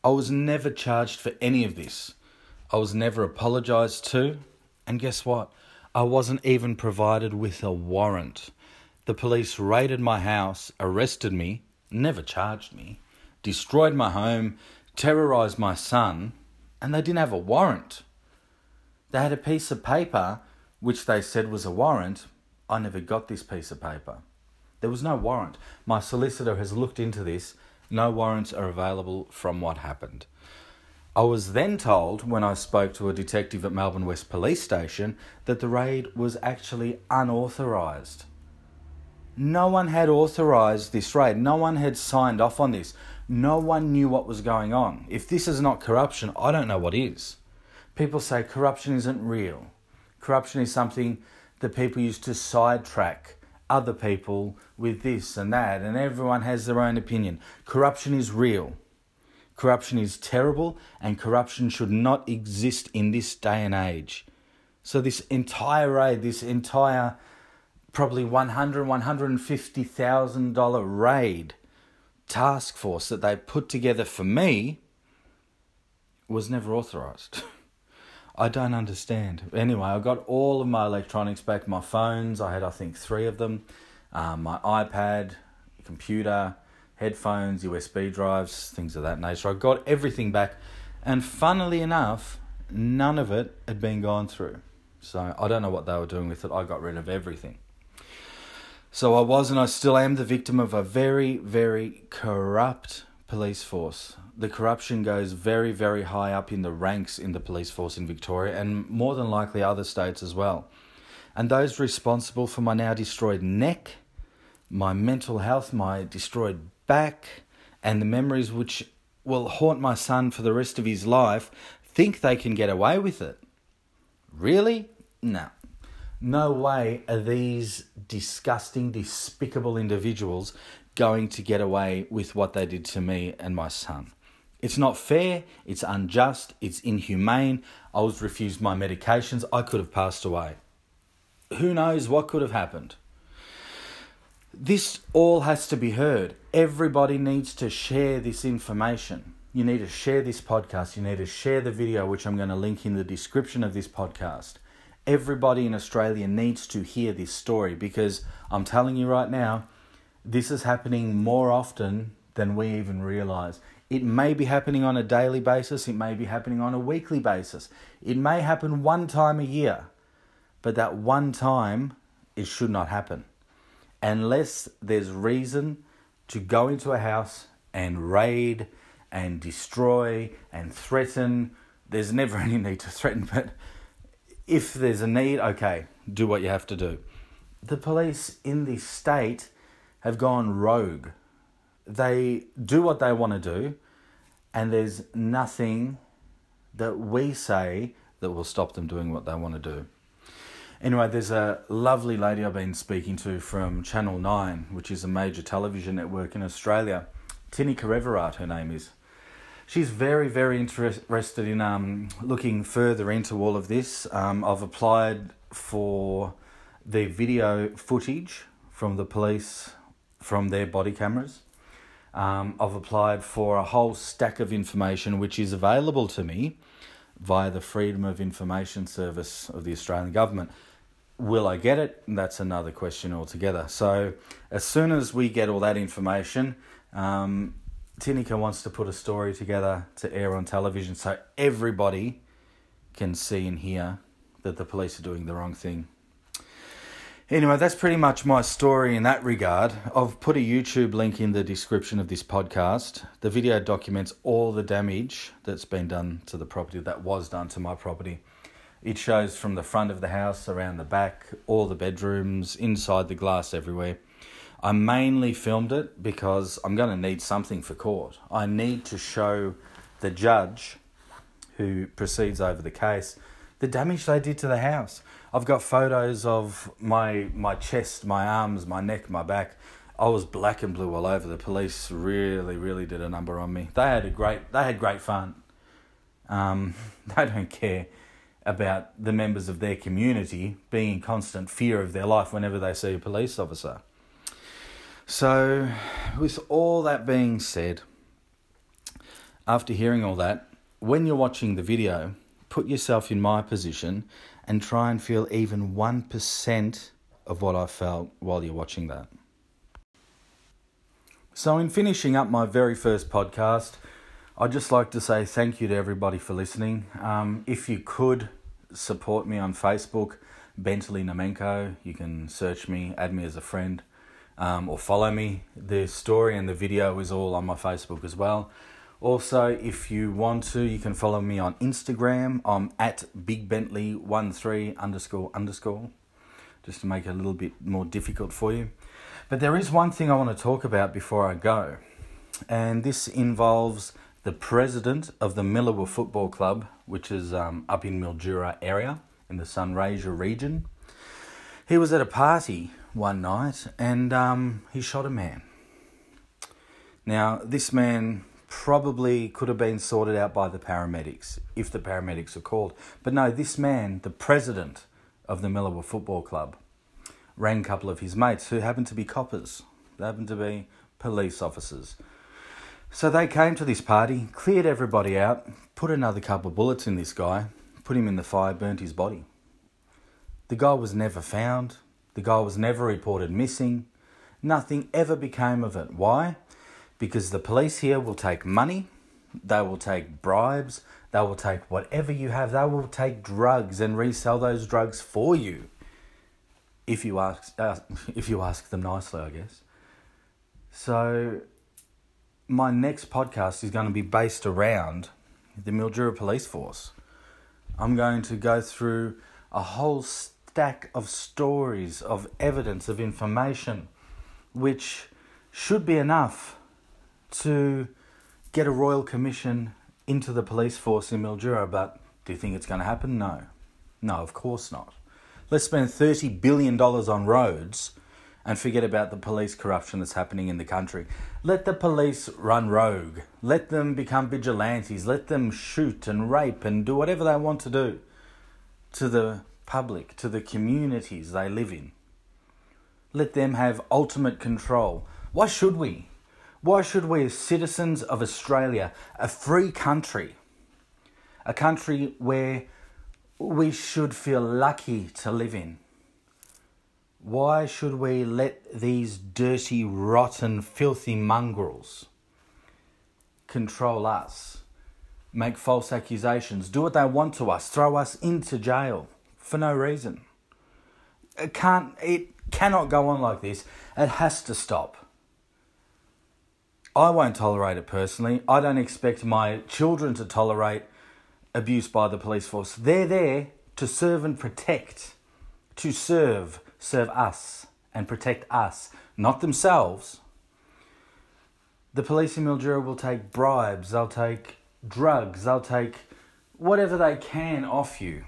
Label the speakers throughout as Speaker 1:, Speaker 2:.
Speaker 1: I was never charged for any of this. I was never apologised to. And guess what? I wasn't even provided with a warrant. The police raided my house, arrested me, never charged me, destroyed my home, terrorised my son, and they didn't have a warrant. They had a piece of paper which they said was a warrant. I never got this piece of paper. There was no warrant. My solicitor has looked into this. No warrants are available from what happened. I was then told, when I spoke to a detective at Melbourne West Police Station, that the raid was actually unauthorised. No one had authorised this raid. No one had signed off on this. No one knew what was going on. If this is not corruption, I don't know what is. People say corruption isn't real. Corruption is something that people use to sidetrack other people with this and that, and everyone has their own opinion. Corruption is real. Corruption is terrible, and corruption should not exist in this day and age. So this entire raid, this entire probably $150,000 raid task force that they put together for me was never authorised. I don't understand. Anyway, I got all of my electronics back, my phones. I had, I think, 3 of them. My iPad, computer, headphones, USB drives, things of that nature. I got everything back. And funnily enough, none of it had been gone through. So I don't know what they were doing with it. I got rid of everything. So I was and I still am the victim of a very, very corrupt police force. The corruption goes very, very high up in the ranks in the police force in Victoria, and more than likely other states as well. And those responsible for my now destroyed neck, my mental health, my destroyed back, and the memories which will haunt my son for the rest of his life, think they can get away with it. Really? No. No way are these disgusting, despicable individuals going to get away with what they did to me and my son. It's not fair, it's unjust, it's inhumane. I was refused my medications, I could have passed away. Who knows what could have happened? This all has to be heard. Everybody needs to share this information. You need to share this podcast, you need to share the video, which I'm going to link in the description of this podcast. Everybody in Australia needs to hear this story, because I'm telling you right now, this is happening more often than we even realise. It may be happening on a daily basis, it may be happening on a weekly basis. It may happen one time a year, but that one time, it should not happen. Unless there's reason to go into a house and raid and destroy and threaten. There's never any need to threaten, but if there's a need, okay, do what you have to do. The police in this state have gone rogue. They do what they want to do, and there's nothing that we say that will stop them doing what they want to do. Anyway, there's a lovely lady I've been speaking to from Channel 9, which is a major television network in Australia. Tinika Revirat, her name is. She's very, very interested in looking further into all of this. I've applied for the video footage from the police, from their body cameras. I've applied for a whole stack of information which is available to me via the Freedom of Information Service of the Australian government. Will I get it? That's another question altogether. So as soon as we get all that information, Tinika wants to put a story together to air on television so everybody can see and hear that the police are doing the wrong thing. Anyway, that's pretty much my story in that regard. I've put a YouTube link in the description of this podcast. The video documents all the damage that's been done to the property, that was done to my property. It shows from the front of the house, around the back, all the bedrooms, inside the glass everywhere. I mainly filmed it because I'm going to need something for court. I need to show the judge who proceeds over the case the damage they did to the house. I've got photos of my chest, my arms, my neck, my back. I was black and blue all over. The police really, really did a number on me. They had great fun. They don't care about the members of their community being in constant fear of their life whenever they see a police officer. So, with all that being said, after hearing all that, when you're watching the video, put yourself in my position and try and feel even 1% of what I felt while you're watching that. So in finishing up my very first podcast, I'd just like to say thank you to everybody for listening. If you could support me on Facebook, Bentley Namenko, you can search me, add me as a friend, or follow me. The story and the video is all on my Facebook as well. Also, if you want to, you can follow me on Instagram. I'm at BigBentley13__, just to make it a little bit more difficult for you. But there is one thing I want to talk about before I go, and this involves the president of the Millewa Football Club, which is up in Mildura area in the Sunraysia region. He was at a party one night and he shot a man. Now, this man probably could have been sorted out by the paramedics, if the paramedics are called. But no, this man, the president of the Millewa Football Club, rang a couple of his mates who happened to be coppers. They happened to be police officers. So they came to this party, cleared everybody out, put another couple of bullets in this guy, put him in the fire, burnt his body. The guy was never found. The guy was never reported missing. Nothing ever became of it. Why? Because the police here will take money, they will take bribes, they will take whatever you have, they will take drugs and resell those drugs for you. If you ask them nicely, I guess. So my next podcast is going to be based around the Mildura Police Force. I'm going to go through a whole stack of stories, of evidence, of information, which should be enough to get a royal commission into the police force in Mildura. But do you think it's going to happen? No. No, of course not. Let's spend $30 billion on roads and forget about the police corruption that's happening in the country. Let the police run rogue. Let them become vigilantes. Let them shoot and rape and do whatever they want to do to the public, to the communities they live in. Let them have ultimate control. Why should we? Why should we, as citizens of Australia, a free country, a country where we should feel lucky to live in, why should we let these dirty, rotten, filthy mongrels control us, make false accusations, do what they want to us, throw us into jail for no reason? It cannot go on like this. It has to stop. I won't tolerate it personally. I don't expect my children to tolerate abuse by the police force. They're there to serve and protect, to serve us and protect us, not themselves. The police in Mildura will take bribes, they'll take drugs, they'll take whatever they can off you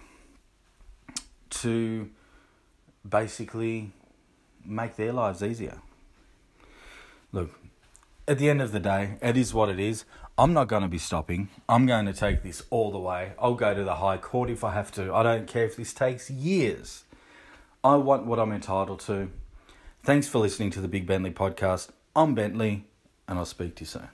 Speaker 1: to basically make their lives easier. Look, at the end of the day, it is what it is. I'm not going to be stopping. I'm going to take this all the way. I'll go to the High Court if I have to. I don't care if this takes years. I want what I'm entitled to. Thanks for listening to the Big Bentley podcast. I'm Bentley, and I'll speak to you soon.